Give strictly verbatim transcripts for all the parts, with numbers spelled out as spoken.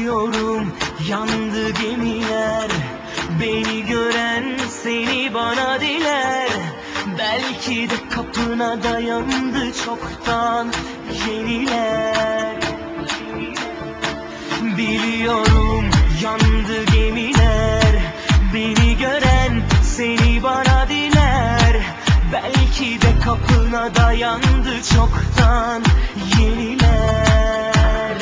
Biliyorum yandı gemiler, beni gören seni bana diler. Belki de kapına dayandı çoktan yeniler. Biliyorum yandı gemiler, beni gören seni bana diler. Belki de kapına dayandı çoktan yeniler.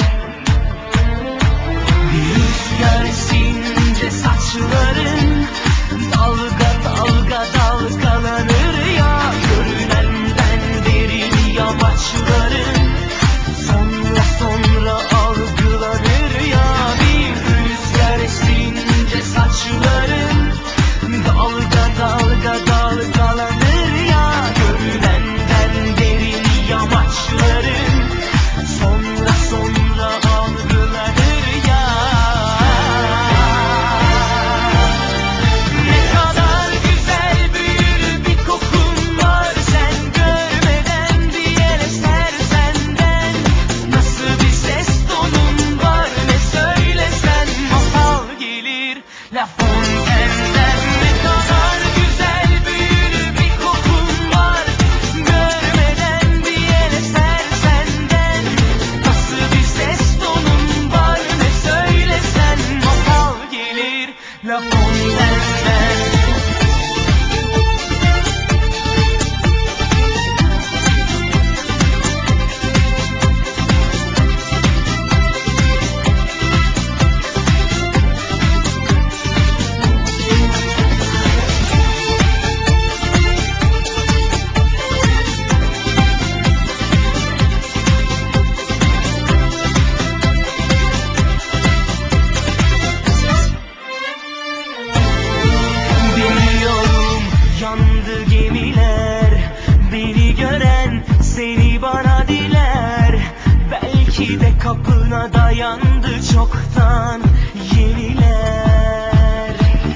Bir rüzgar esince saçların dalga dalga dalgalanır ya. Görünenden derin yamaçların sonra sonra algılanır ya. Bir rüzgar esince saçların dalga dalga dalgalanır ya. Görünenden derin yamaçların sonra sonra algılanır ya. Ne kadar güzel büyür bir kokun var, sen görmeden bir el eser senden. Nasıl bir ses tonun var, ne söylesen masal gelir La Fontaine'den. Ne kadar güzel büyür bir kokun var, görmeden bir el eser senden. Nasıl bir ses tonun var, ne söylesen masal gelir La Fontaine'den. Biliyorum yandı gemiler, beni gören seni bana diler. Belki de kapına dayandı çoktan yeniler.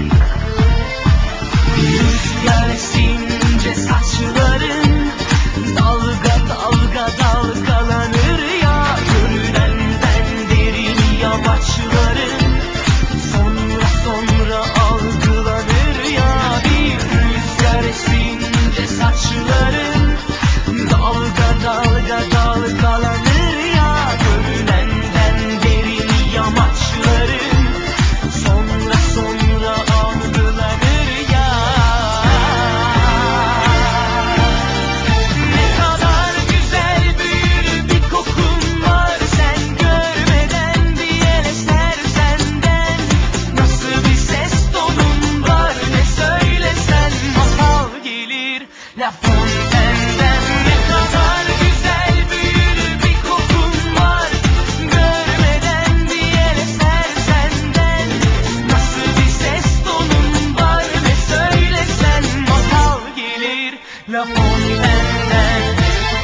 Bir rüzgar esince saçların dalga dalga dalgalanır ya. Görünenden derin yamaçların sonra sonra algılanır ya. Bir rüzgar esince saçların dalga dalga dalgalanır ya. Görünenden derin yamaçların sonra sonra algılanır ya. Ne kadar güzel büyür bir kokun var, sen görmeden bir el eser senden. Nasıl bir ses tonun var, ne söylesen masal gelir La Fontaine'den. Ne kadar güzel büyür bir kokun var, görmeden bir el eser senden. Nasıl bir ses tonun var, ne söylesen masal gelir La Fontaine'den.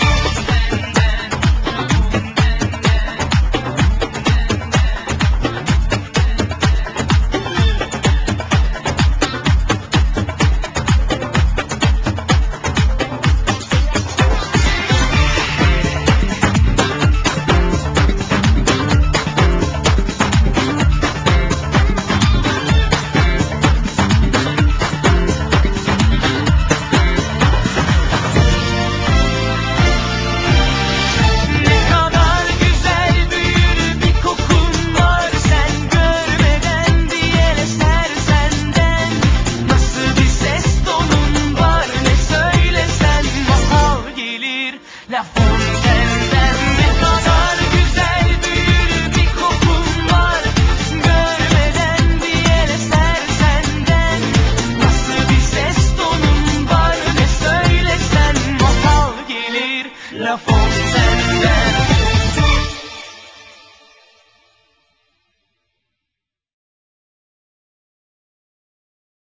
Ne kadar güzel büyür bir kokun var, sen görmeden bir el eser senden. Nasıl bir ses tonun var, ne söylesen masal gelir La Fontaine'den. Ne kadar güzel büyür bir kokun var, görmeden bir el eser senden. Nasıl bir ses tonun var, ne söylesen masal gelir La Fontaine'den.